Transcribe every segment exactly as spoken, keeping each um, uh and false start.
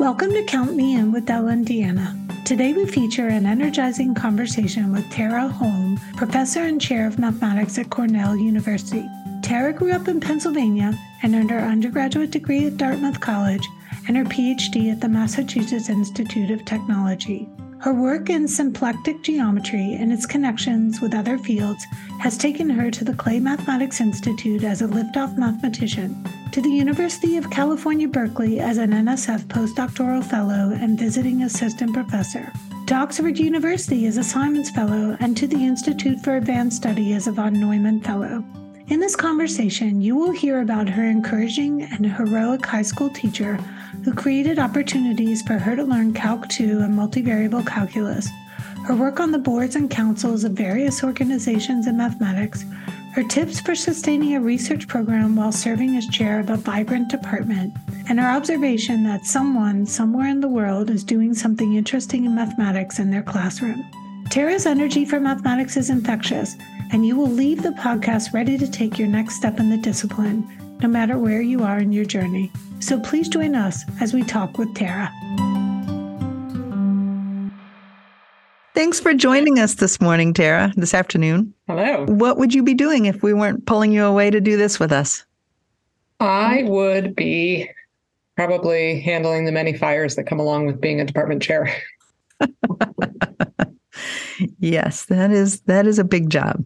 Welcome to Count Me In with Ella and Deanna. Today we feature an energizing conversation with Tara Holm, professor and chair of mathematics at Cornell University. Tara grew up in Pennsylvania and earned her undergraduate degree at Dartmouth College and her P H D at the Massachusetts Institute of Technology. Her work in symplectic geometry and its connections with other fields has taken her to the Clay Mathematics Institute as a liftoff mathematician, to the University of California, Berkeley as an N S F postdoctoral fellow and visiting assistant professor, to Oxford University as a Simons Fellow, and to the Institute for Advanced Study as a von Neumann Fellow. In this conversation, you will hear about her encouraging and heroic high school teacher who created opportunities for her to learn Calc two and multivariable calculus, her work on the boards and councils of various organizations in mathematics, her tips for sustaining a research program while serving as chair of a vibrant department, and her observation that someone somewhere in the world is doing something interesting in mathematics in their classroom. Tara's energy for mathematics is infectious, and you will leave the podcast ready to take your next step in the discipline, no matter where you are in your journey. So please join us as we talk with Tara. Thanks for joining us this morning, Tara, this afternoon. Hello. What would you be doing if we weren't pulling you away to do this with us? I would be probably handling the many fires that come along with being a department chair. Yes, that is that is a big job.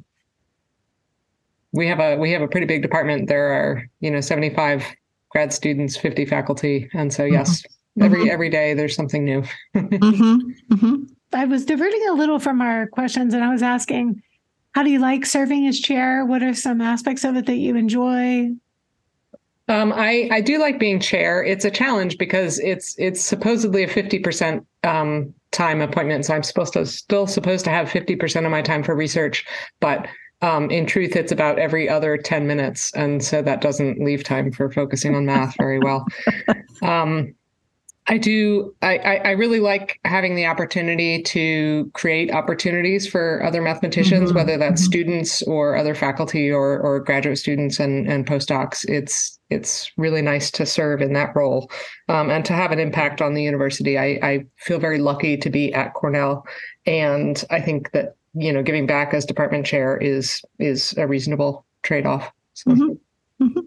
We have a we have a pretty big department. There are, you know, seventy-five grad students, fifty faculty. And so, yes, mm-hmm. every every day there's something new. mm-hmm. Mm-hmm. I was diverting a little from our questions and I was asking, how do you like serving as chair? What are some aspects of it that you enjoy? Um, I, I do like being chair. It's a challenge because it's it's supposedly a fifty percent um, time appointment. So I'm supposed to still supposed to have fifty percent of my time for research. But um, in truth, it's about every other ten minutes. And so that doesn't leave time for focusing on math very well. Um, I do. I, I, I really like having the opportunity to create opportunities for other mathematicians, mm-hmm. whether that's mm-hmm. students or other faculty or or graduate students and, and postdocs. It's it's really nice to serve in that role um, and to have an impact on the university. I, I feel very lucky to be at Cornell, and I think that, you know, giving back as department chair is is a reasonable trade-off. So. Mm-hmm. Mm-hmm.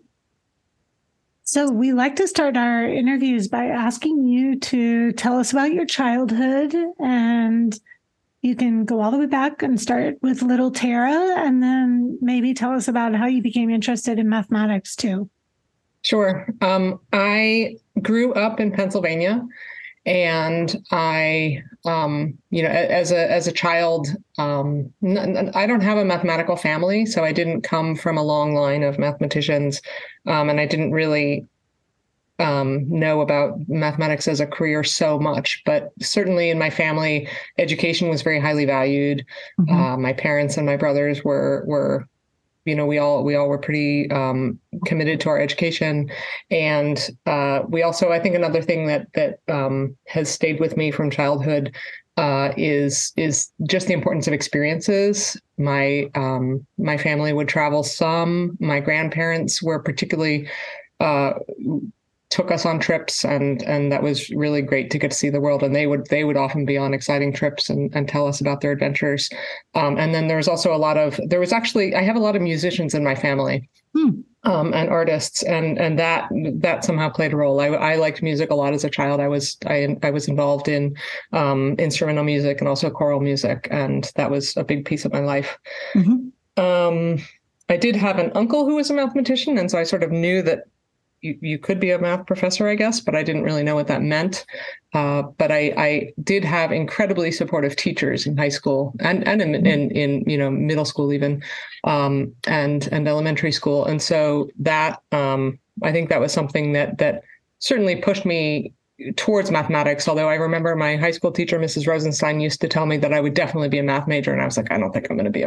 So we like to start our interviews by asking you to tell us about your childhood, and you can go all the way back and start with little Tara, and then maybe tell us about how you became interested in mathematics too. Sure. Um, I grew up in Pennsylvania, and I, um, you know, as a as a child, um, n- I don't have a mathematical family, so I didn't come from a long line of mathematicians, um, and I didn't really um, know about mathematics as a career so much. But certainly in my family, education was very highly valued. Mm-hmm. Uh, my parents and my brothers were were. You know, we all we all were pretty um, committed to our education, and uh, we also, I think, another thing that that um, has stayed with me from childhood uh, is is just the importance of experiences. My um, my family would travel some. My grandparents were particularly uh, took us on trips, and and that was really great to get to see the world. And they would they would often be on exciting trips and, and tell us about their adventures. Um, and then there was also a lot of there was actually I have a lot of musicians in my family. Hmm. Um, and artists, and and that that somehow played a role. I, I liked music a lot as a child. I was I I was involved in um, instrumental music and also choral music, and that was a big piece of my life. Mm-hmm. Um, I did have an uncle who was a mathematician, and so I sort of knew that you, you could be a math professor, I guess, but I didn't really know what that meant. Uh, but I, I did have incredibly supportive teachers in high school and, and in, in, in, you know, middle school even, um, and, and elementary school. And so that, um, I think that was something that, that certainly pushed me towards mathematics. Although I remember my high school teacher, Missus Rosenstein, used to tell me that I would definitely be a math major. And I was like, I don't think I'm going to be a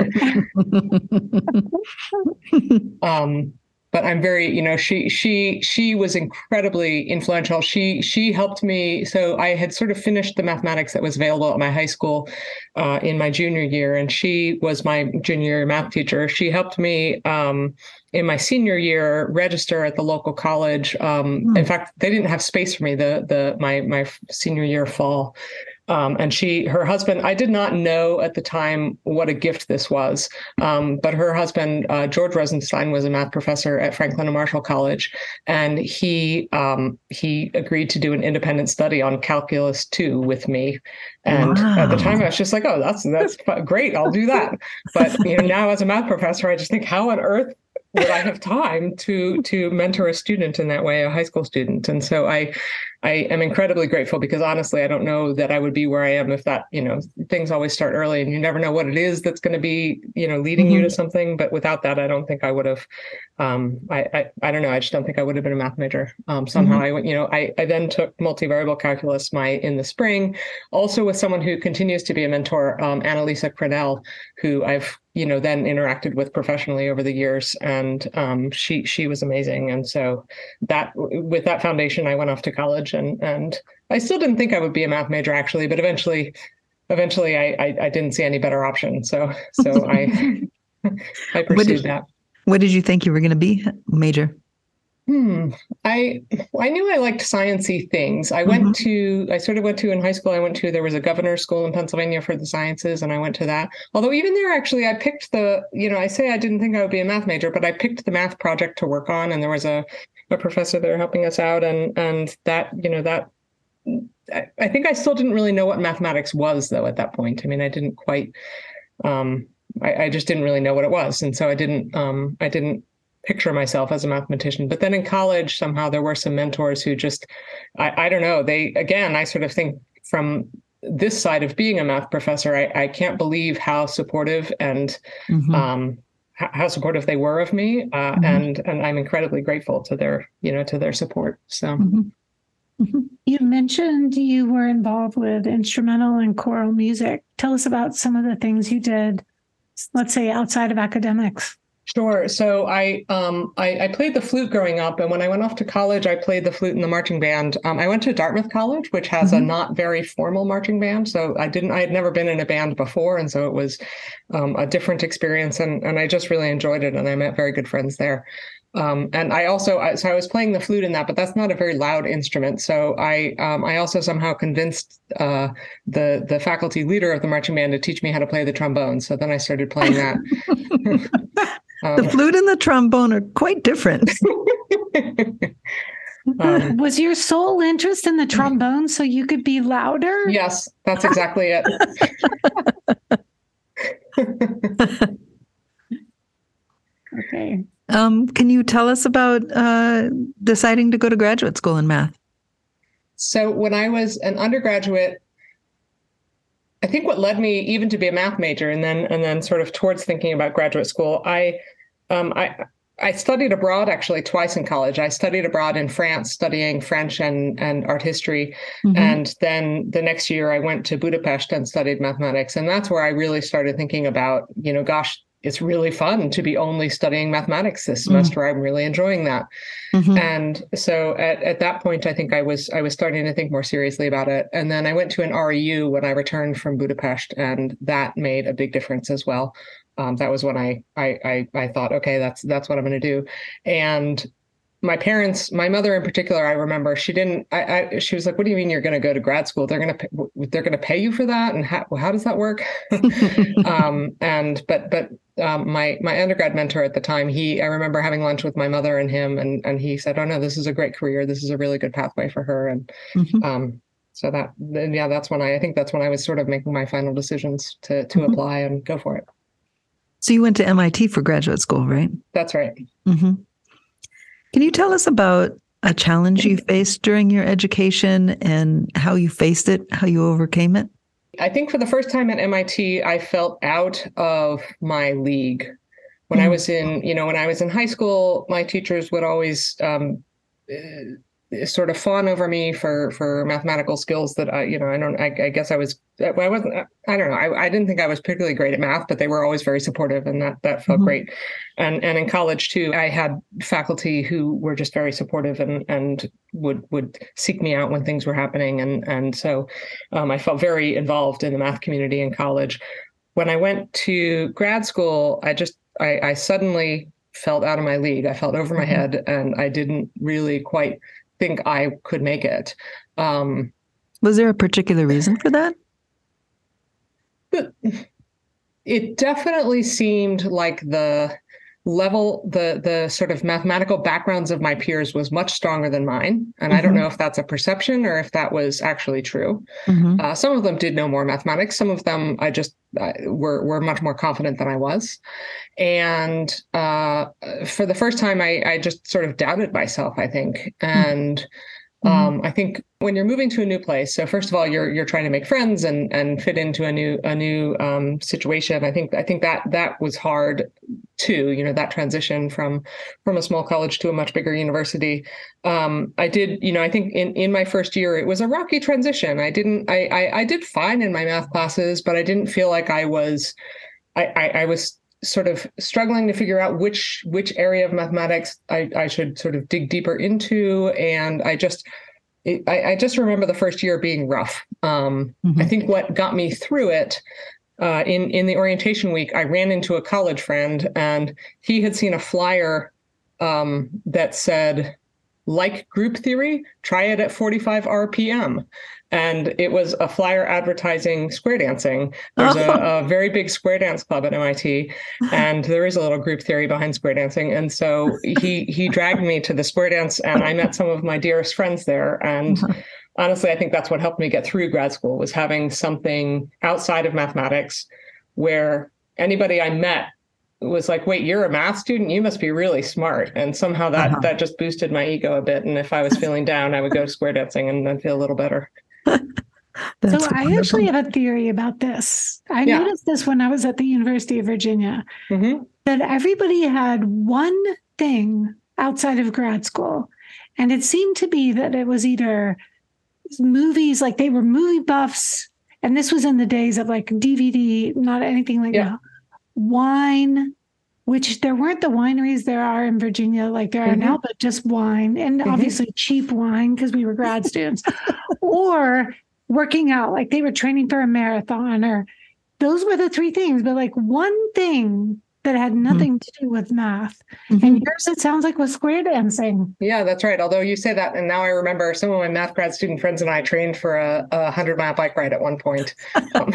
math major. um, But I'm very, you know, she she she was incredibly influential. She she helped me. So I had sort of finished the mathematics that was available at my high school uh, in my junior year, and she was my junior math teacher. She helped me um, in my senior year, register at the local college. Um, Hmm. In fact, they didn't have space for me the the my my senior year fall. Um, and she, her husband, I did not know at the time what a gift this was. Um, but her husband, uh, George Rosenstein, was a math professor at Franklin and Marshall College, and he um, he agreed to do an independent study on Calculus two with me. And at the time, I Wow. was just like, "Oh, that's that's great! I'll do that." But you know, now as a math professor, I just think, how on earth would I have time to to mentor a student in that way, a high school student? And so I I am incredibly grateful, because honestly, I don't know that I would be where I am if that, you know, things always start early and you never know what it is that's going to be, you know, leading Mm-hmm. you to something. But without that, I don't think I would have, um, I, I, I don't know. I just don't think I would have been a math major. Um, somehow Mm-hmm. I went, you know, I, I then took multivariable calculus my in the spring, also with someone who continues to be a mentor, um, Annalisa Crenell, who I've, you know, then interacted with professionally over the years. And um, she, she was amazing. And so that, with that foundation, I went off to college, and, and I still didn't think I would be a math major actually, but eventually, eventually I, I, I didn't see any better option. So, so I, I What pursued did, that. what did you think you were going to be, major? Hmm. I I knew I liked sciencey things. I Mm-hmm. went to I sort of went to in high school. I went to there was a governor's school in Pennsylvania for the sciences, and I went to that. Although even there, actually, I picked the you know I say I didn't think I would be a math major, but I picked the math project to work on, and there was a a professor there helping us out, and and that you know that I, I think I still didn't really know what mathematics was though at that point. I mean, I didn't quite. Um, I, I just didn't really know what it was, and so I didn't. Um, I didn't. picture myself as a mathematician. But then in college, somehow there were some mentors who just, I, I don't know, they, again, I sort of think from this side of being a math professor, I, I can't believe how supportive and Mm-hmm. um, h- how supportive they were of me. Uh, Mm-hmm. and, and I'm incredibly grateful to their, you know, to their support. So. Mm-hmm. Mm-hmm. You mentioned you were involved with instrumental and choral music. Tell us about some of the things you did, let's say outside of academics. Sure. So I, um, I I played the flute growing up, and when I went off to college, I played the flute in the marching band. Um, I went to Dartmouth College, which has Mm-hmm. a not very formal marching band. So I didn't, I had never been in a band before, and so it was um, a different experience, and and I just really enjoyed it, and I met very good friends there. Um, and I also, I, so I was playing the flute in that, but that's not a very loud instrument. So I, um, I also somehow convinced uh, the the faculty leader of the marching band to teach me how to play the trombone. So then I started playing that. The Um, flute and the trombone are quite different. um, Was your sole interest in the trombone so you could be louder? yes, that's exactly it. Okay. Um, can you tell us about uh, deciding to go to graduate school in math? So when I was an undergraduate, I think what led me even to be a math major, and then and then sort of towards thinking about graduate school, I um, I I studied abroad actually twice in college. I studied abroad in France, studying French and and art history, Mm-hmm. and then the next year I went to Budapest and studied mathematics, and that's where I really started thinking about, you know, gosh, it's really fun to be only studying mathematics this semester. Mm. I'm really enjoying that. Mm-hmm. And so at, at that point, I think I was I was starting to think more seriously about it. And then I went to an R E U when I returned from Budapest, and that made a big difference as well. Um, that was when I, I I I thought, okay, that's that's what I'm going to do. And my parents, my mother in particular, I remember she didn't. I, I she was like, "What do you mean you're going to go to grad school? They're going to they're going to pay you for that, and how how does that work?" um, and but but um, my my undergrad mentor at the time, he I remember having lunch with my mother and him, and and he said, "Oh no, this is a great career. This is a really good pathway for her." And mm-hmm. um, so that yeah, that's when I I think that's when I was sort of making my final decisions to to mm-hmm. apply and go for it. So you went to M I T for graduate school, right? That's right. Mm-hmm. Can you tell us about a challenge you faced during your education and how you faced it, how you overcame it? I think for the first time at M I T, I felt out of my league. When mm. I was in, you know, when I was in high school, my teachers would always um, uh, sort of fawn over me for for mathematical skills that I, you know, I don't, I, I guess I was, I wasn't, I don't know, I, I didn't think I was particularly great at math, but they were always very supportive, and that that felt mm-hmm. great. And and in college too, I had faculty who were just very supportive and and would would seek me out when things were happening, and and so um, I felt very involved in the math community in college. When I went to grad school, I just I, I suddenly felt out of my league. I felt over my head, and I didn't really quite think I could make it. Um, Was there a particular reason for that? But it definitely seemed like the level, the the sort of mathematical backgrounds of my peers was much stronger than mine. And mm-hmm. I don't know if that's a perception or if that was actually true. Mm-hmm. Uh, some of them did know more mathematics. Some of them I just uh, were were much more confident than I was. And uh, for the first time, I, I just sort of doubted myself, I think. And Um, mm-hmm. I think when you're moving to a new place, so first of all, you're you're trying to make friends and and fit into a new a new um, situation. I think I think that that was hard too. You know, that transition from from a small college to a much bigger university. Um, I did, you know, I think in, in my first year it was a rocky transition. I didn't I, I I did fine in my math classes, but I didn't feel like I was I I, I was. sort of struggling to figure out which which area of mathematics I, I should sort of dig deeper into. And I just it, I, I just remember the first year being rough. Um, mm-hmm. I think what got me through it, uh, in, in the orientation week, I ran into a college friend, and he had seen a flyer um, that said, like group theory, try it at forty-five R P M. And it was a flyer advertising square dancing. There's oh. a, a very big square dance club at M I T, and there is a little group theory behind square dancing. And so he he dragged me to the square dance, and I met some of my dearest friends there. And mm-hmm. honestly, I think that's what helped me get through grad school, was having something outside of mathematics where anybody I met was like, wait, you're a math student? You must be really smart. And somehow that uh-huh. that just boosted my ego a bit. And if I was feeling down, I would go to square dancing and I'd feel a little better. So I actually have a theory about this. I yeah. noticed this when I was at the University of Virginia, mm-hmm. that everybody had one thing outside of grad school. And it seemed to be that it was either movies, like they were movie buffs. And this was in the days of like D V D, not anything like yeah. that. Wine, which there weren't the wineries there are in Virginia like there are mm-hmm. now, but just wine, and mm-hmm. obviously cheap wine because we were grad students, or working out, like they were training for a marathon, or those were the three things. But like one thing that had nothing mm-hmm. to do with math. Mm-hmm. And yours, it sounds like, was square dancing. Yeah, that's right. Although you say that, and now I remember some of my math grad student friends and I trained for a, a hundred mile bike ride at one point. Um,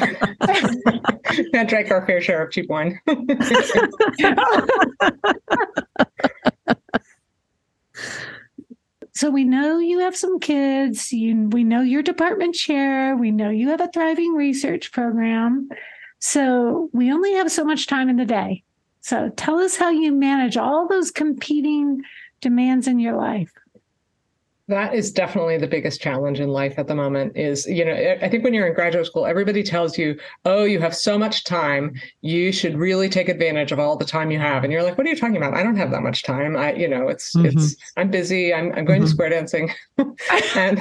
and drank our fair share of cheap wine. So we know you have some kids. You, we know you're department chair. We know you have a thriving research program. So we only have so much time in the day. So tell us how you manage all those competing demands in your life. That is definitely the biggest challenge in life at the moment is, you know, I think when you're in graduate school, everybody tells you, oh, you have so much time. You should really take advantage of all the time you have. And you're like, what are you talking about? I don't have that much time. I, you know, it's, mm-hmm. it's, I'm busy. I'm, I'm going mm-hmm. to square dancing. and,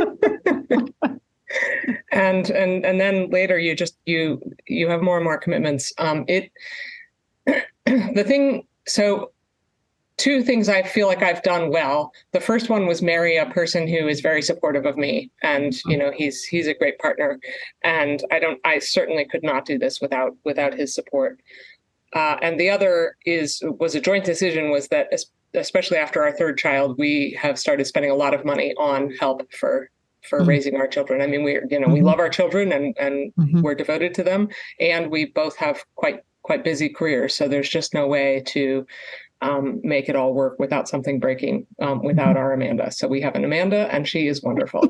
and, and, and then later you just, you, you have more and more commitments. Um, it, the thing, so two things I feel like I've done well. The first one was marry a person who is very supportive of me. And, you know, he's, he's a great partner. And I don't, I certainly could not do this without, without his support. Uh, and the other is, was a joint decision, was that especially after our third child, we have started spending a lot of money on help for, for mm-hmm. raising our children. I mean, we, you know, mm-hmm. we love our children and, and mm-hmm. we're devoted to them. And we both have quite, quite busy careers. So there's just no way to, Um, make it all work without something breaking, um, without our Amanda. So we have an Amanda, and she is wonderful.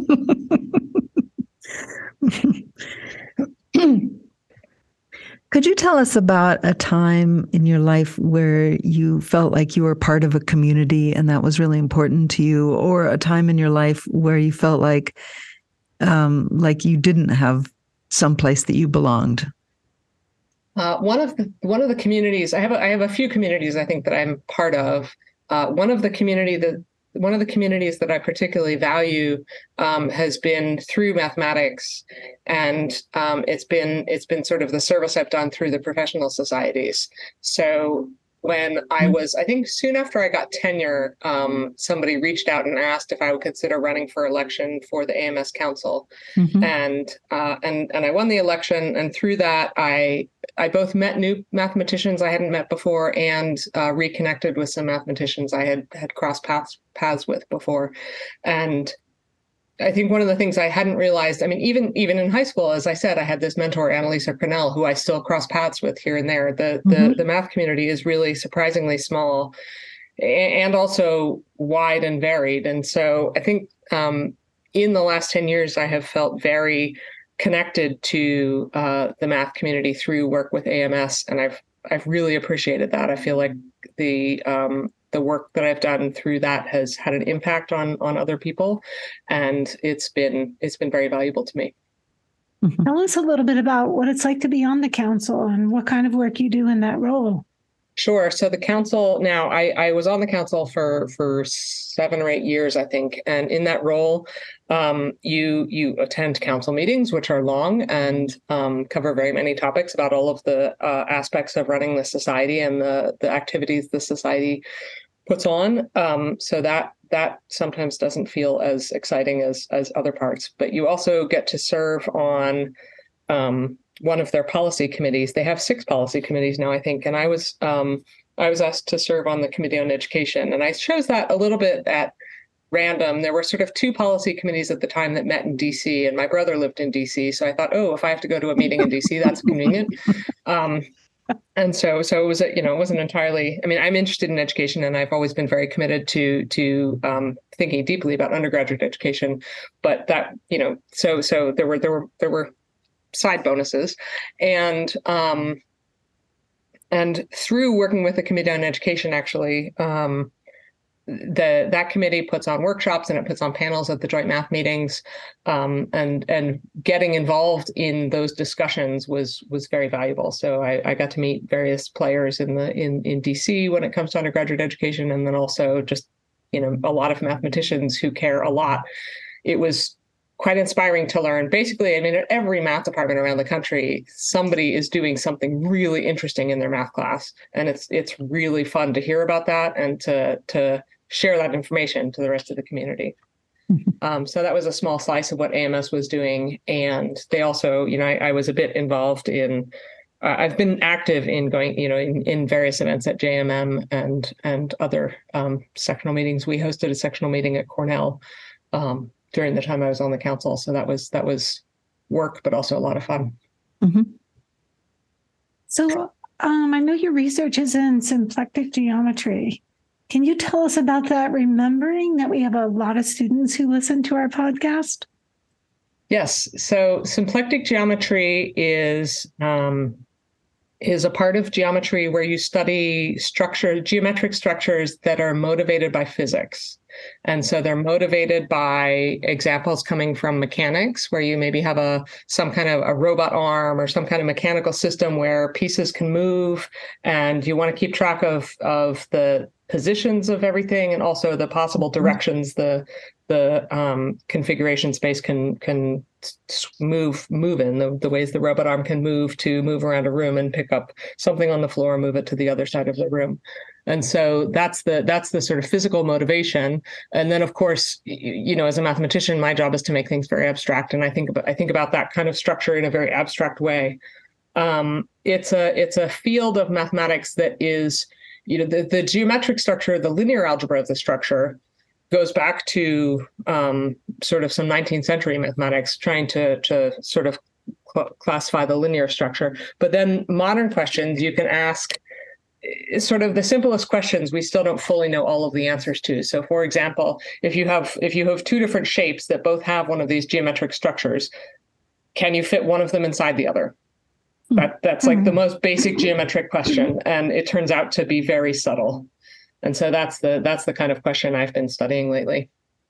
Could you tell us about a time in your life where you felt like you were part of a community and that was really important to you, or a time in your life where you felt like um, like you didn't have some place that you belonged? Uh, one of the one of the communities I have, a, I have a few communities I think that I'm part of. Uh, one of the community that one of the communities that I particularly value um, has been through mathematics, and um, it's been it's been sort of the service I've done through the professional societies. So when I was, I think soon after I got tenure, um, somebody reached out and asked if I would consider running for election for the A M S Council. Mm-hmm. And uh, and and I won the election. And through that, I I both met new mathematicians I hadn't met before and uh, reconnected with some mathematicians I had had crossed paths paths with before. And I think one of the things I hadn't realized, I mean, even even in high school, as I said, I had this mentor, Annalisa Cornell, who I still cross paths with here and there. The, mm-hmm. the the math community is really surprisingly small and also wide and varied. And so I think um, in the last ten years, I have felt very connected to uh, the math community through work with A M S. And I've I've really appreciated that. I feel like the um, the work that I've done through that has had an impact on on other people, and it's been it's been very valuable to me. Mm-hmm. Tell us a little bit about what it's like to be on the council and what kind of work you do in that role. Sure. So the council now, I, I was on the council for for seven or eight years, I think, and in that role, um, you you attend council meetings, which are long and um, cover very many topics about all of the uh, aspects of running the society and the the activities the society puts on. Um, so that that sometimes doesn't feel as exciting as as other parts. But you also get to serve on um, one of their policy committees. They have six policy committees now, I think. And I was um, I was asked to serve on the Committee on Education. And I chose that a little bit at random. There were sort of two policy committees at the time that met in D C, and my brother lived in D C. So I thought, oh, if I have to go to a meeting in D C, that's convenient. Um, and so so it was, you know, it wasn't entirely, I mean, I'm interested in education, and I've always been very committed to to um, thinking deeply about undergraduate education. But that, you know, so so there were there were there were side bonuses. And um, and through working with the Committee on Education, actually, um, the that committee puts on workshops and it puts on panels at the joint math meetings. Um, and and getting involved in those discussions was was very valuable. So I, I got to meet various players in the in, in D C when it comes to undergraduate education, and then also just, you know, a lot of mathematicians who care a lot. It was quite inspiring to learn. Basically, I mean, at every math department around the country, somebody is doing something really interesting in their math class. And it's it's really fun to hear about that and to to share that information to the rest of the community. Mm-hmm. Um, so that was a small slice of what A M S was doing. And they also, you know, I, I was a bit involved in, uh, I've been active in going, you know, in, in various events at J M M and, and other um, sectional meetings. We hosted a sectional meeting at Cornell um, during the time I was on the council. So that was that was work, but also a lot of fun. Mm-hmm. So um, I know your research is in symplectic geometry. Can you tell us about that, remembering that we have a lot of students who listen to our podcast? Yes. So symplectic geometry is um, is a part of geometry where you study structure, geometric structures that are motivated by physics. And so they're motivated by examples coming from mechanics, where you maybe have a some kind of a robot arm or some kind of mechanical system where pieces can move, and you want to keep track of of the positions of everything and also the possible directions the the um, configuration space can can move move in, the, the ways the robot arm can move to move around a room and pick up something on the floor and move it to the other side of the room. And so that's the that's the sort of physical motivation. And then, of course, you know, as a mathematician, my job is to make things very abstract. And I think about I think about that kind of structure in a very abstract way. Um, it's a it's a field of mathematics that is, you know, the, the geometric structure, the linear algebra of the structure goes back to um, sort of some nineteenth century mathematics, trying to to sort of cl- classify the linear structure. But then modern questions you can ask, sort of the simplest questions we still don't fully know all of the answers to. So, for example, if you have if you have two different shapes that both have one of these geometric structures, can you fit one of them inside the other? That that's like the most basic geometric question, and it turns out to be very subtle. And so that's the that's the kind of question I've been studying lately.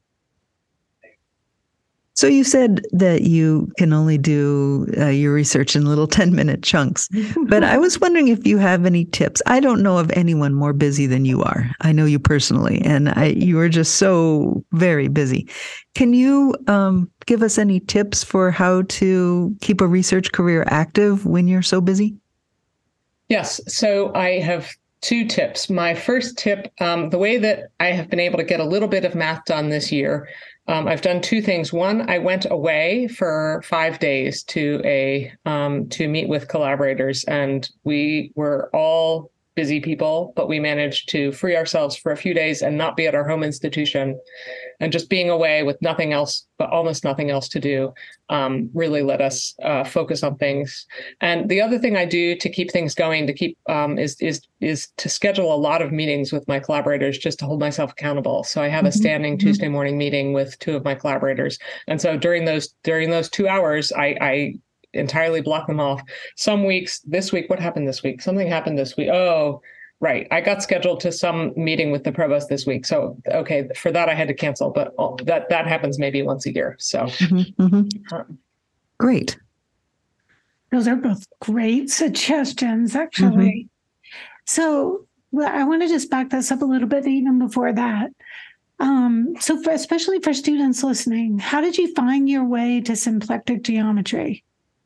So you said that you can only do uh, your research in little ten minute chunks, but I was wondering if you have any tips. I don't know of anyone more busy than you are. I know you personally, and I, you are just so very busy. Can you um, give us any tips for how to keep a research career active when you're so busy? Yes. So I have two tips. My first tip, um, the way that I have been able to get a little bit of math done this year, um, I've done two things. One, I went away for five days to a um, to meet with collaborators, and we were all busy people, but we managed to free ourselves for a few days and not be at our home institution, and just being away with nothing else, but almost nothing else to do, um, really let us uh, focus on things. And the other thing I do to keep things going, to keep um, is is is to schedule a lot of meetings with my collaborators, just to hold myself accountable. So I have a standing mm-hmm. Tuesday morning meeting with two of my collaborators, and so during those during those two hours, I, I entirely block them off. Some weeks, this week, what happened this week? Something happened this week. Oh, right. I got scheduled to some meeting with the provost this week. So, okay, for that I had to cancel, but that, that happens maybe once a year. So mm-hmm, mm-hmm. Um, great. Those are both great suggestions, actually. Mm-hmm. So well, I want to just back this up a little bit, even before that. Um, so for, especially for students listening, how did you find your way to symplectic geometry?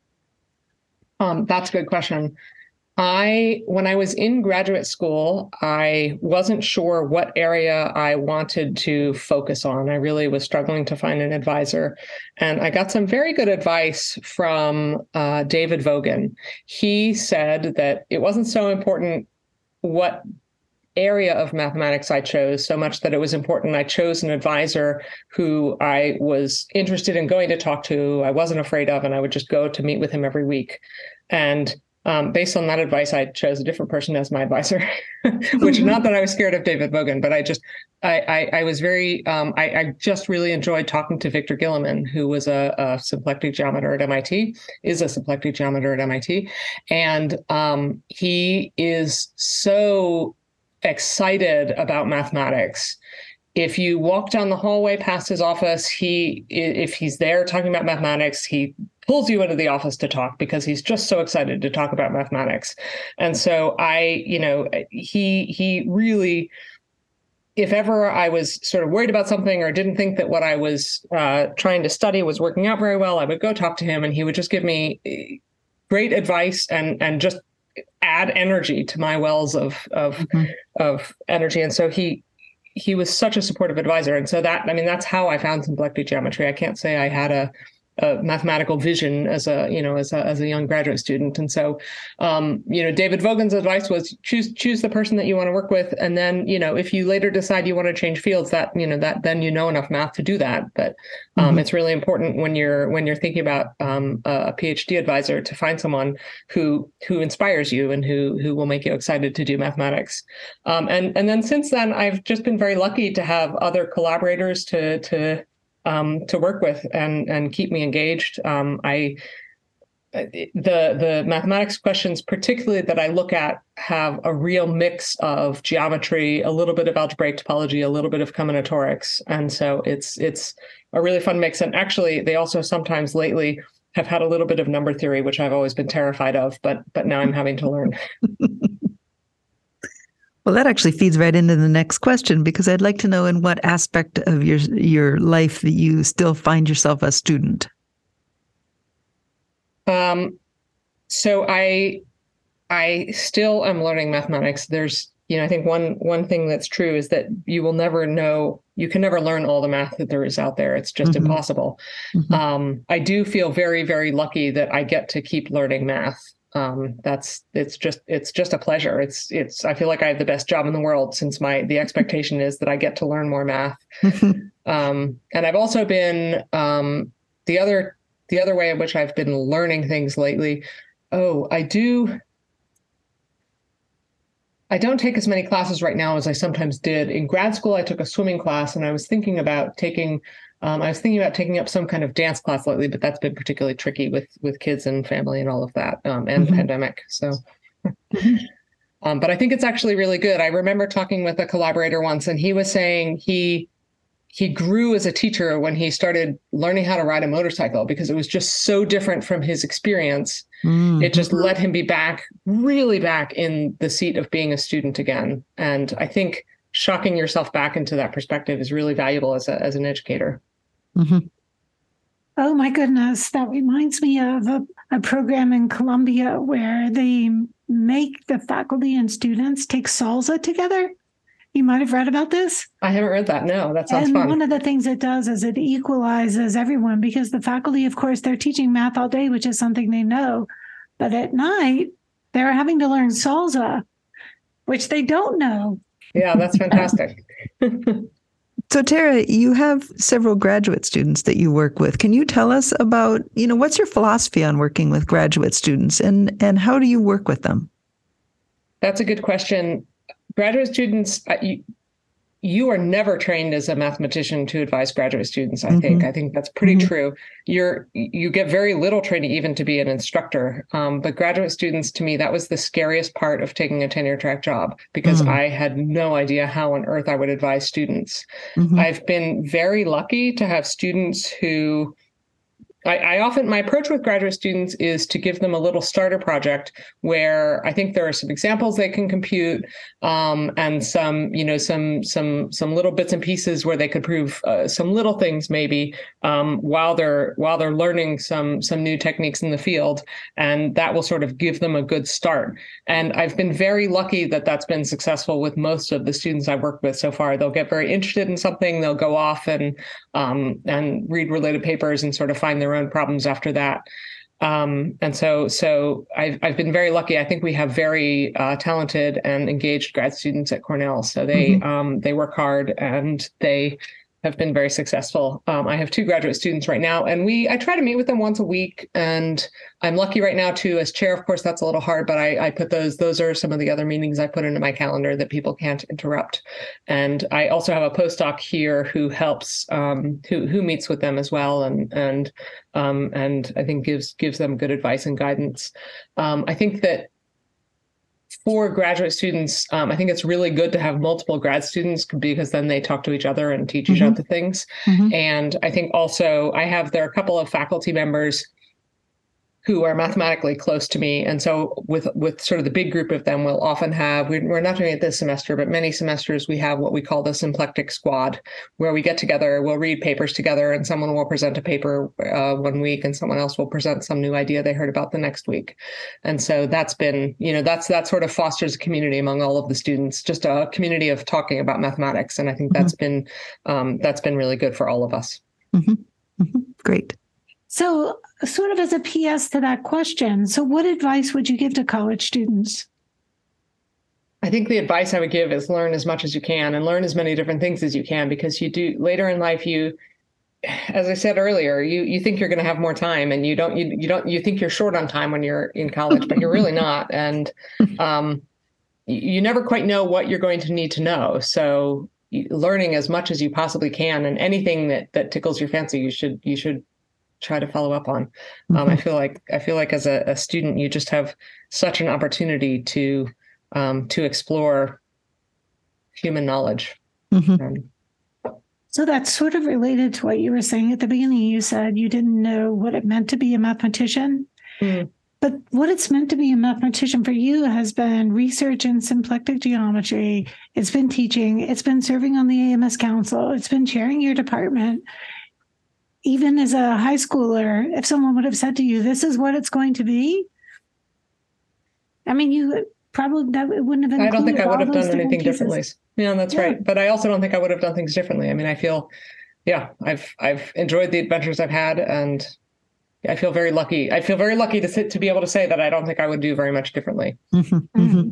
Um, that's a good question. I, when I was in graduate school, I wasn't sure what area I wanted to focus on. I really was struggling to find an advisor. And I got some very good advice from uh, David Vogan. He said that it wasn't so important what area of mathematics I chose, so much that it was important I chose an advisor who I was interested in going to talk to, I wasn't afraid of, and I would just go to meet with him every week. And um, based on that advice, I chose a different person as my advisor, which not that I was scared of David Vogan, but I just, I, I, I was very, um, I, I just really enjoyed talking to Victor Gilliman, who was a, a symplectic geometer at M I T, is a symplectic geometer at M I T. And um, he is so excited about mathematics. If you walk down the hallway past his office, he, if he's there talking about mathematics, he pulls you into the office to talk because he's just so excited to talk about mathematics. And so I, you know, he, he really, if ever I was sort of worried about something or didn't think that what I was uh, trying to study was working out very well, I would go talk to him and he would just give me great advice and, and just add energy to my wells of, of, mm-hmm. of energy. And so he, he was such a supportive advisor. And so that, I mean, that's how I found symplectic geometry. I can't say I had a, a mathematical vision as a, you know, as a, as a young graduate student. And so, um, you know, David Vogan's advice was choose, choose the person that you want to work with. And then, you know, if you later decide you want to change fields, that, you know, that then you know enough math to do that. But um, mm-hmm. it's really important when you're, when you're thinking about um, a PhD advisor to find someone who, who inspires you and who, who will make you excited to do mathematics. Um, and, and then since then, I've just been very lucky to have other collaborators to, to, Um, to work with and and keep me engaged. Um, I the the mathematics questions, particularly that I look at, have a real mix of geometry, a little bit of algebraic topology, a little bit of combinatorics, and so it's it's a really fun mix. And actually, they also sometimes lately have had a little bit of number theory, which I've always been terrified of, but but now I'm having to learn. Well, that actually feeds right into the next question, because I'd like to know in what aspect of your your life that you still find yourself a student. Um, so I I still am learning mathematics. There's, you know, I think one one thing that's true is that you will never know, you can never learn all the math that there is out there. It's just mm-hmm. impossible. Mm-hmm. Um, I do feel very, very lucky that I get to keep learning math. Um, that's, it's just, it's just a pleasure. It's, it's, I feel like I have the best job in the world, since my, the expectation is that I get to learn more math. um, and I've also been, um, the other, the other way in which I've been learning things lately. Oh, I do. I don't take as many classes right now as I sometimes did. In grad school, I took a swimming class, and I was thinking about taking Um, I was thinking about taking up some kind of dance class lately, but that's been particularly tricky with with kids and family and all of that, um, and mm-hmm. pandemic. So, um, but I think it's actually really good. I remember talking with a collaborator once, and he was saying he he grew as a teacher when he started learning how to ride a motorcycle, because it was just so different from his experience. Mm-hmm. It just let him be back, really back in the seat of being a student again. And I think shocking yourself back into that perspective is really valuable as a as an educator. Mm-hmm. Oh my goodness. That reminds me of a, a program in Colombia where they make the faculty and students take salsa together. You might have read about this. I haven't read that. No, that sounds and fun. One of the things it does is it equalizes everyone because the faculty, of course, they're teaching math all day, which is something they know. But at night, they're having to learn salsa, which they don't know. Yeah, that's fantastic. So Tara, you have several graduate students that you work with. Can you tell us about, you know, what's your philosophy on working with graduate students and, and how do you work with them? That's a good question. Graduate students, you, you are never trained as a mathematician to advise graduate students, I mm-hmm. think. I think that's pretty mm-hmm. true. You're you get very little training even to be an instructor. Um, but graduate students, to me, that was the scariest part of taking a tenure track job because mm-hmm. I had no idea how on earth I would advise students. Mm-hmm. I've been very lucky to have students who I, I often, my approach with graduate students is to give them a little starter project where I think there are some examples they can compute um, and some, you know, some some some little bits and pieces where they could prove uh, some little things maybe um, while they're while they're learning some some new techniques in the field, and that will sort of give them a good start. And I've been very lucky that that's been successful with most of the students I've worked with so far. They'll get very interested in something, they'll go off and um, and read related papers and sort of find their own problems after that. Um, and so so I've, I've been very lucky. I think we have very uh, talented and engaged grad students at Cornell. So they mm-hmm. um, they work hard and they have been very successful. Um, I have two graduate students right now, and we I try to meet with them once a week. And I'm lucky right now too, as chair. Of course, that's a little hard, but I, I put those. Those are some of the other meetings I put into my calendar that people can't interrupt. And I also have a postdoc here who helps, um, who who meets with them as well, and and um, and I think gives gives them good advice and guidance. Um, I think that. For graduate students, um, I think it's really good to have multiple grad students because then they talk to each other and teach mm-hmm. each other things. Mm-hmm. And I think also I have, there are a couple of faculty members who are mathematically close to me. And so with with sort of the big group of them, we'll often have, we're not doing it this semester, but many semesters we have what we call the symplectic squad, where we get together, we'll read papers together, and someone will present a paper uh, one week and someone else will present some new idea they heard about the next week. And so that's been, you know, that's that sort of fosters a community among all of the students, just a community of talking about mathematics. And I think mm-hmm. that's been um, that's been really good for all of us. Mm-hmm. Mm-hmm. Great. So sort of as a P S to that question, so what advice would you give to college students? I think the advice I would give is learn as much as you can and learn as many different things as you can, because you do later in life, you, as I said earlier, you you think you're going to have more time, and you don't, you, you don't, you think you're short on time when you're in college, but you're really not. And um, you, you never quite know what you're going to need to know. So learning as much as you possibly can, and anything that that tickles your fancy, you should you should try to follow up on. Um, mm-hmm. I feel like I feel like as a, a student, you just have such an opportunity to um, to explore human knowledge. Mm-hmm. Um, so that's sort of related to what you were saying at the beginning. You said you didn't know what it meant to be a mathematician, mm. but what it's meant to be a mathematician for you has been research in symplectic geometry. It's been teaching. It's been serving on the A M S Council. It's been chairing your department. Even as a high schooler, if someone would have said to you, this is what it's going to be, I mean, you probably, that it wouldn't have been. I don't think I would have done anything pieces. differently. Yeah, that's yeah. right. But I also don't think I would have done things differently. I mean, I feel, yeah, I've I've enjoyed the adventures I've had, and I feel very lucky. I feel very lucky to sit, to be able to say that I don't think I would do very much differently. Mm-hmm. Mm-hmm.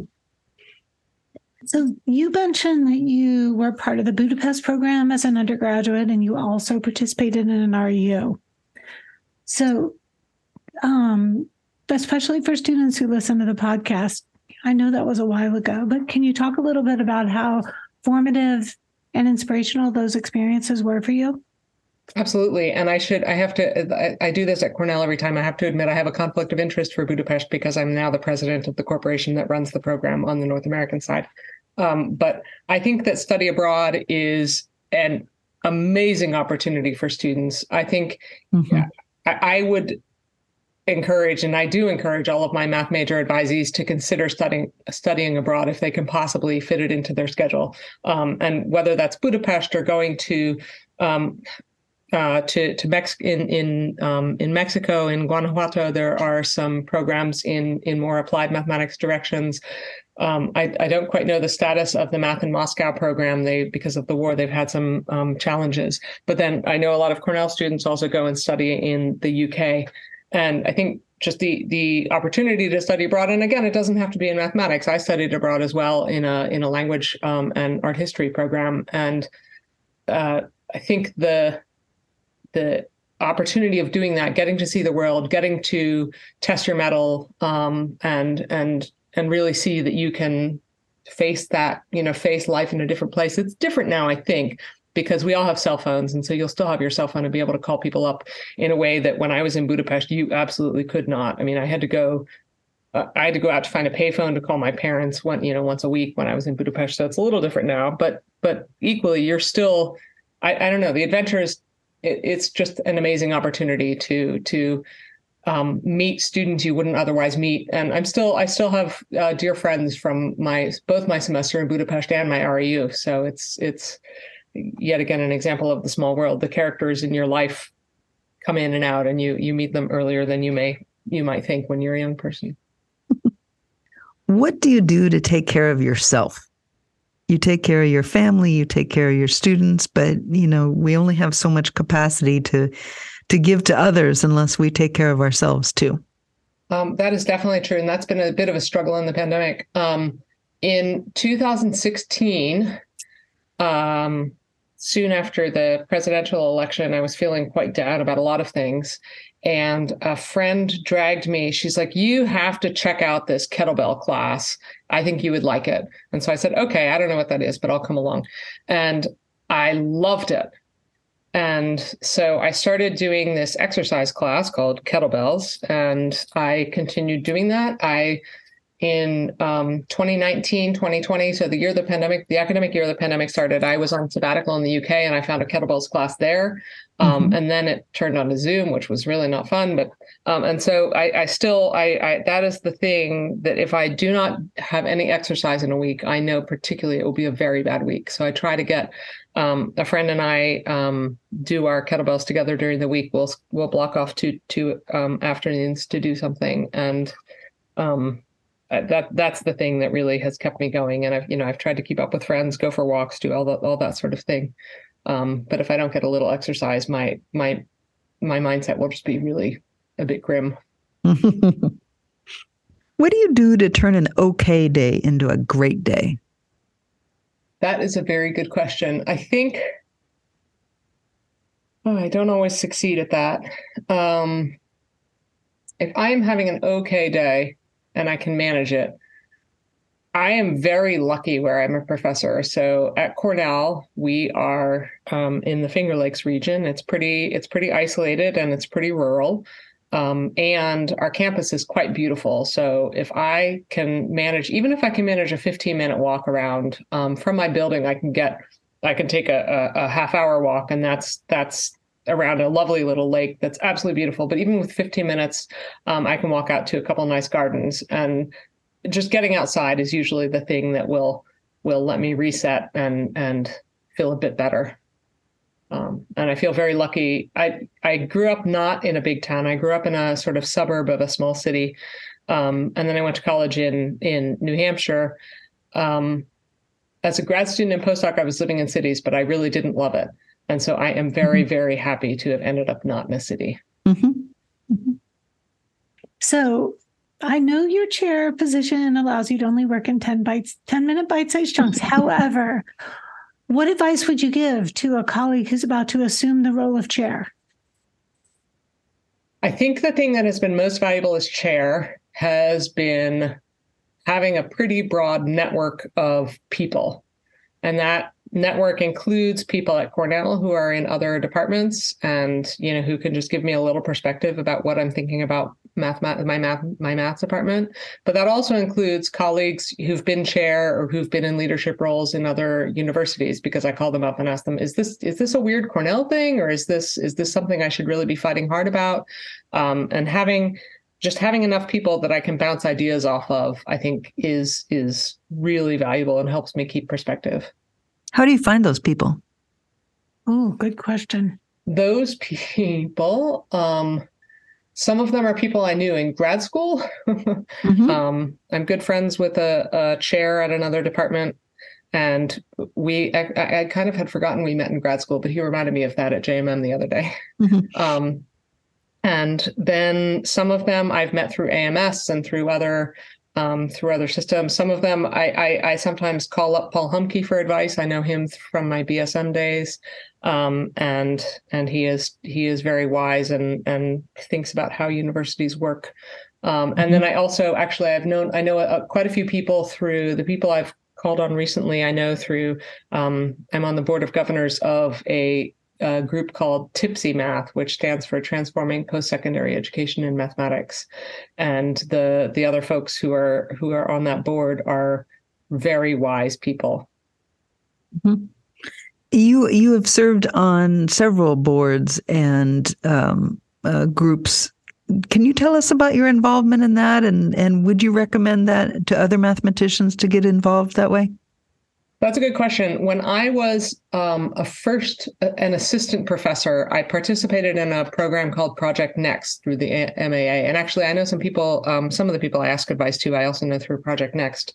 So you mentioned that you were part of the Budapest program as an undergraduate, and you also participated in an R E U. So, um, especially for students who listen to the podcast, I know that was a while ago, but can you talk a little bit about how formative and inspirational those experiences were for you? Absolutely. And I should, I have to, I, I do this at Cornell every time. I have to admit I have a conflict of interest for Budapest because I'm now the president of the corporation that runs the program on the North American side. Um, but I think that study abroad is an amazing opportunity for students. I think mm-hmm. I, I would encourage, and I do encourage all of my math major advisees to consider studying studying abroad if they can possibly fit it into their schedule. Um, and whether that's Budapest or going to um, uh, to to Mex in in um, in Mexico, in Guanajuato, there are some programs in in more applied mathematics directions. Um, I, I don't quite know the status of the Math in Moscow program. They, because of the war, they've had some um, challenges. But then I know a lot of Cornell students also go and study in the U K. And I think just the the opportunity to study abroad, and again, it doesn't have to be in mathematics. I studied abroad as well in a in a language um, and art history program. And uh, I think the the opportunity of doing that, getting to see the world, getting to test your mettle, um, and and and really see that you can face that, you know, face life in a different place. It's different now, I think, because we all have cell phones. And so you'll still have your cell phone and be able to call people up in a way that when I was in Budapest, you absolutely could not. I mean, I had to go, uh, I had to go out to find a payphone to call my parents one, you know, once a week when I was in Budapest. So it's a little different now, but, but equally, you're still, I, I don't know, the adventure is, it, it's just an amazing opportunity to, to, Um, meet students you wouldn't otherwise meet. And I'm still, I still have uh, dear friends from my, both my semester in Budapest and my R E U. So it's, it's yet again, an example of the small world. The characters in your life come in and out, and you, you meet them earlier than you may, you might think when you're a young person. What do you do to take care of yourself? You take care of your family, you take care of your students, but, you know, we only have so much capacity to to give to others unless we take care of ourselves too. Um, that is definitely true. And that's been a bit of a struggle in the pandemic. Um, in two thousand sixteen, um, soon after the presidential election, I was feeling quite down about a lot of things. And a friend dragged me. She's like, you have to check out this kettlebell class. I think you would like it. And so I said, okay, I don't know what that is, but I'll come along. And I loved it. And so I started doing this exercise class called kettlebells, and I continued doing that. I, in um, twenty nineteen, twenty twenty, so the year of the pandemic, the academic year of the pandemic started, I was on sabbatical in the U K, and I found a kettlebells class there. Um, mm-hmm. And then it turned on to Zoom, which was really not fun. But um, and so I, I still, I, I that is the thing that if I do not have any exercise in a week, I know particularly it will be a very bad week. So I try to get um, a friend and I um, do our kettlebells together during the week. We'll we'll block off two two um, afternoons to do something, and um, that that's the thing that really has kept me going. And I've you know I've tried to keep up with friends, go for walks, do all that all that sort of thing. Um, but if I don't get a little exercise, my my my mindset will just be really a bit grim. What do you do to turn an okay day into a great day? That is a very good question. I think oh, I don't always succeed at that. Um, if I'm having an okay day and I can manage it, I am very lucky where I'm a professor. So at Cornell, we are um, in the Finger Lakes region. It's pretty, it's pretty isolated and it's pretty rural. Um, and our campus is quite beautiful. So if I can manage, even if I can manage a fifteen minute walk around um, from my building, I can get, I can take a, a, a half hour walk, and that's, that's around a lovely little lake that's absolutely beautiful. But even with fifteen minutes, um, I can walk out to a couple of nice gardens, and just getting outside is usually the thing that will will let me reset and and feel a bit better. Um, and I feel very lucky. I I grew up not in a big town. I grew up in a sort of suburb of a small city, um, and then I went to college in in New Hampshire. Um, as a grad student and postdoc, I was living in cities, but I really didn't love it. And so I am very, mm-hmm. very happy to have ended up not in a city. Mm-hmm. Mm-hmm. So I know your chair position allows you to only work in ten bites, ten minute bite-sized chunks. However, what advice would you give to a colleague who's about to assume the role of chair? I think the thing that has been most valuable as chair has been having a pretty broad network of people. And that network includes people at Cornell who are in other departments and, you know, who can just give me a little perspective about what I'm thinking about math, math my math, my math department. But that also includes colleagues who've been chair or who've been in leadership roles in other universities, because I call them up and ask them, is this, is this a weird Cornell thing? Or is this, is this something I should really be fighting hard about? Um, and having just having enough people that I can bounce ideas off of, I think is, is really valuable and helps me keep perspective. How do you find those people? Oh, good question. those people, um, some of them are people I knew in grad school. mm-hmm. um, I'm good friends with a, a chair at another department. And we, I, I kind of had forgotten we met in grad school, but he reminded me of that at J M M the other day. Mm-hmm. Um, and then some of them I've met through A M S and through other um, through other systems. Some of them I, I, I sometimes call up Paul Humke for advice. I know him from my B S M days, um, and and he is he is very wise and and thinks about how universities work. Um, and mm-hmm. then I also actually I've known I know a, quite a few people through the people I've called on recently. I know through, um, I'm on the board of governors of a, a group called TIPSY Math, which stands for Transforming Post-Secondary Education in Mathematics. And the the other folks who are who are on that board are very wise people. Mm-hmm. You you have served on several boards and um, uh, groups. Can you tell us about your involvement in that? And, and would you recommend that to other mathematicians to get involved that way? That's a good question. When I was um, a first, an assistant professor, I participated in a program called Project Next through the M A A. And actually, I know some people, um, some of the people I ask advice to, I also know through Project Next.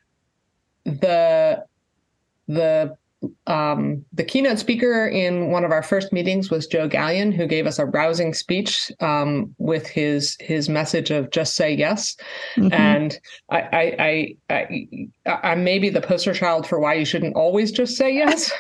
The, the Um, the keynote speaker in one of our first meetings was Joe Gallion, who gave us a rousing speech um, with his his message of just say yes. Mm-hmm. And I, I, I, I, I'm maybe the poster child for why you shouldn't always just say yes.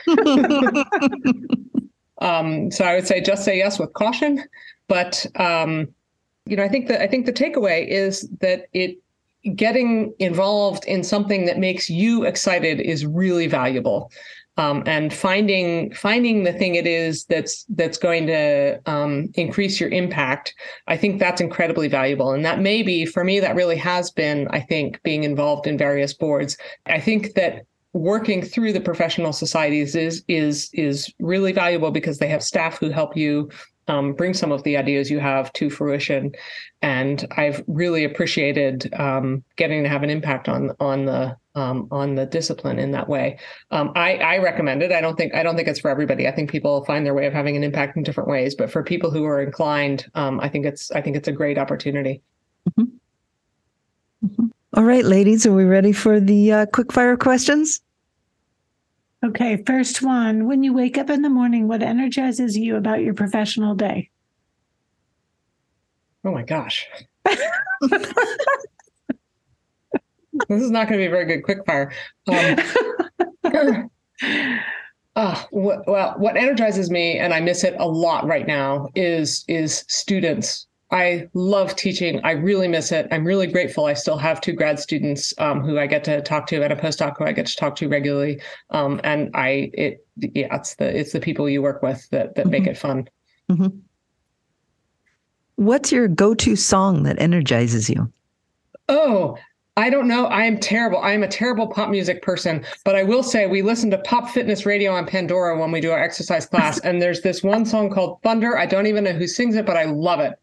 um, so I would say just say yes with caution. But um, you know, I think that I think the takeaway is that it. Getting involved in something that makes you excited is really valuable. Um, and finding finding the thing it is that's that's going to um, increase your impact, I think that's incredibly valuable. And that maybe, for me, that really has been, I think, being involved in various boards. I think that working through the professional societies is is is really valuable because they have staff who help you Um, bring some of the ideas you have to fruition. And I've really appreciated um, getting to have an impact on on the um, on the discipline in that way. Um, I, I recommend it. I don't think I don't think it's for everybody. I think people find their way of having an impact in different ways. But for people who are inclined, um, I think it's I think it's a great opportunity. Mm-hmm. Mm-hmm. All right, ladies, are we ready for the uh, quick fire questions? Okay, first one. When you wake up in the morning, what energizes you about your professional day? Oh my gosh. This is not going to be a very good quickfire. Um, uh, what, well, what energizes me, and I miss it a lot right now, is is students. I love teaching. I really miss it. I'm really grateful. I still have two grad students um, who I get to talk to, and a postdoc who I get to talk to regularly. Um, and I, it, yeah, it's the it's the people you work with that that mm-hmm. make it fun. Mm-hmm. What's your go-to song that energizes you? Oh, I don't know. I am terrible. I am a terrible pop music person, but I will say we listen to Pop Fitness Radio on Pandora when we do our exercise class. And there's this one song called Thunder. I don't even know who sings it, but I love it.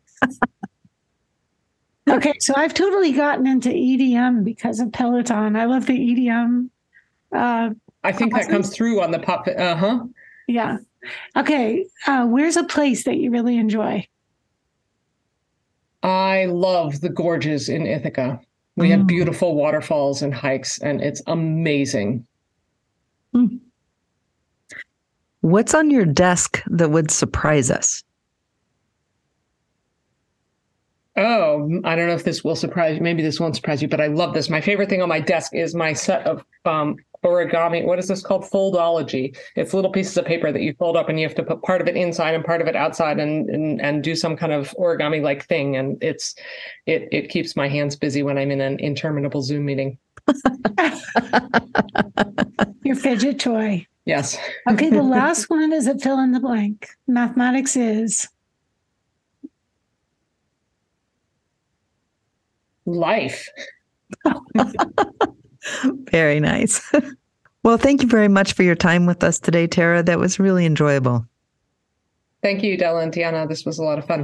Okay, so I've totally gotten into E D M because of Peloton. I love the E D M. Uh, I think classes. That comes through on the pop. Uh huh. Yeah. Okay. Uh, where's a place that you really enjoy? I love the gorges in Ithaca. We mm. have beautiful waterfalls and hikes, and it's amazing. Mm. What's on your desk that would surprise us? Oh, I don't know if this will surprise you. Maybe this won't surprise you, but I love this. My favorite thing on my desk is my set of um, origami. What is this called? Foldology. It's little pieces of paper that you fold up and you have to put part of it inside and part of it outside and and, and do some kind of origami-like thing. And it's it it keeps my hands busy when I'm in an interminable Zoom meeting. Your fidget toy. Yes. Okay, the last one is a fill in the blank. Mathematics is... life. Very nice. Well, thank you very much for your time with us today, Tara. That was really enjoyable. Thank you, Della and Tiana. This was a lot of fun.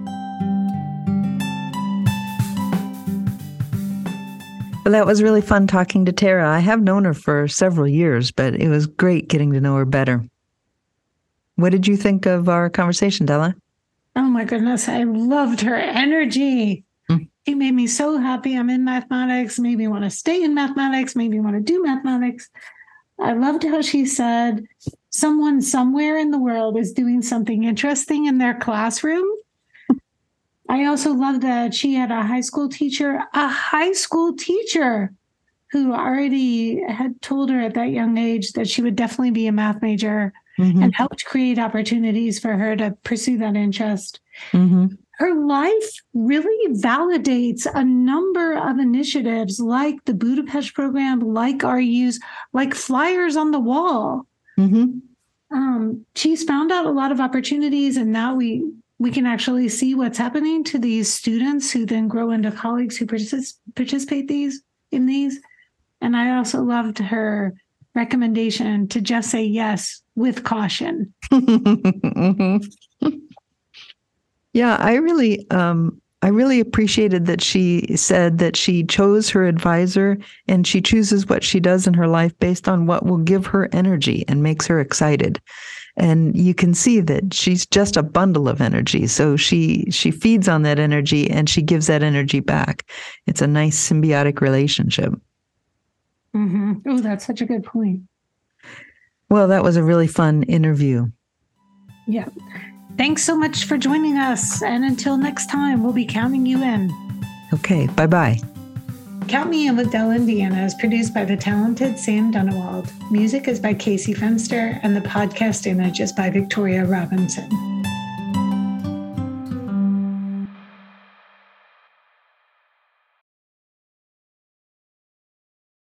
Well, that was really fun talking to Tara. I have known her for several years, but it was great getting to know her better. What did you think of our conversation, Della? Oh my goodness, I loved her energy. Mm. It made me so happy. I'm in mathematics, made me want to stay in mathematics, made me want to do mathematics. I loved how she said someone somewhere in the world is doing something interesting in their classroom. I also loved that she had a high school teacher, a high school teacher who already had told her at that young age that she would definitely be a math major, mm-hmm. and helped create opportunities for her to pursue that interest. Mm-hmm. Her life really validates a number of initiatives like the Budapest program, like R U's, like flyers on the wall. Mm-hmm. Um, she's found out a lot of opportunities, and now we we can actually see what's happening to these students who then grow into colleagues who partic- participate these in these. And I also loved her recommendation to just say yes with caution. Mm-hmm. Yeah, I really, um, I really appreciated that she said that she chose her advisor and she chooses what she does in her life based on what will give her energy and makes her excited. And you can see that she's just a bundle of energy. So she she feeds on that energy and she gives that energy back. It's a nice symbiotic relationship. Mm-hmm. Oh, that's such a good point. Well, that was a really fun interview. Yeah. Thanks so much for joining us. And until next time, we'll be counting you in. Okay. Bye-bye. Count Me In with Della and Deanna is produced by the talented Sam Dunewald. Music is by Casey Fenster, and the podcast image is by Victoria Robinson.